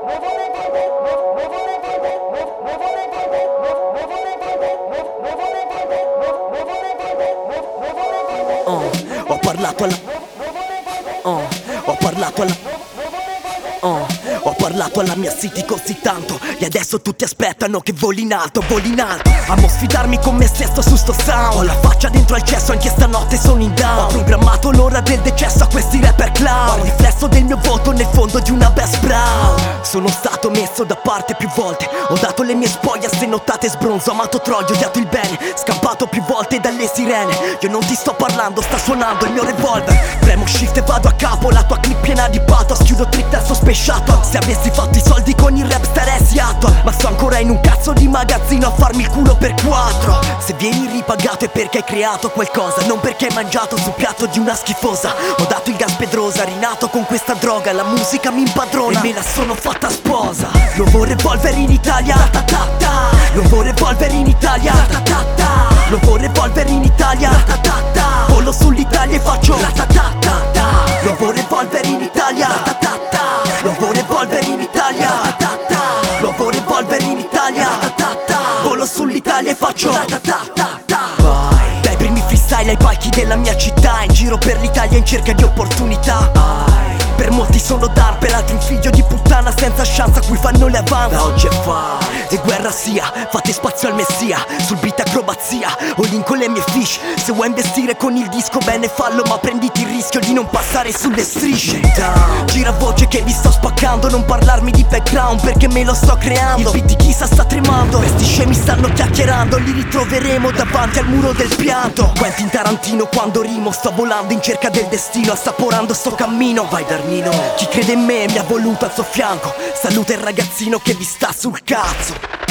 Ho parlato alla Ho parlato alla Ho parlato alla mia city così tanto e adesso tutti aspettano che voli in alto, voli in alto. Amo sfidarmi con me stesso su sto sound. Ho la faccia dentro al cesso, anche stanotte sono in down. Ho programmato l'ora del decesso a questi rapper clown. Ho il riflesso del mio voto nel fondo di una best brown. Sono stato messo da parte più volte. Ho dato le mie spoglie a ste nottate sbronzo. Amato troglio, odiato il bene, scampato più volte dalle sirene. Io non ti sto parlando, sta suonando il mio revolver. Premo shift e vado a capo, la tua clip piena di pathos. Chiudo trick testo spesciato. Se avessi fatto i soldi con il rap staresti atto. Ma sto ancora in un cazzo di magazzino a farmi il culo per 4. Se vieni ripagato è perché hai creato qualcosa, non perché hai mangiato sul piatto di una schifosa. Ho dato il gas pedrosa, rinato con questa droga. La musica mi impadrona e me la sono fatta sposa. Nuovo revolver in Italia, ta ta ta. Nuovo revolver in Italia, ta ta ta. Nuovo revolver in Italia, ta ta ta. Volo sull'Italia e faccio la ta ta ta. Nuovo revolver in Italia, ta ta ta. Nuovo revolver in Italia, ta ta ta. Nuovo revolver in Italia, ta ta ta. Volo sull'Italia e faccio ta ta ta ta. Vai. Dai primi freestyle ai palchi della mia città, in giro per l'Italia in cerca di opportunità. Per molti sono dar, per altri un figlio di puttana senza chance a cui fanno le avance. Da oggi è fa e guerra sia, fate spazio al messia. Sul beat acrobazia, all in con le mie fish. Se vuoi investire con il disco bene fallo, ma prenditi il rischio di non passare sulle strisce. Gira voce che vi sto spaccando, non parlarmi di background perché me lo sto creando. Il beat di chissà sta tremando, questi scemi stanno chiacchierando. Li ritroveremo davanti al muro del pianto. Quentin Tarantino quando rimo, sto volando in cerca del destino, assaporando sto cammino. Vai Darnino, chi crede in me mi ha voluto al suo fianco. Saluta il ragazzino che vi sta sul cazzo.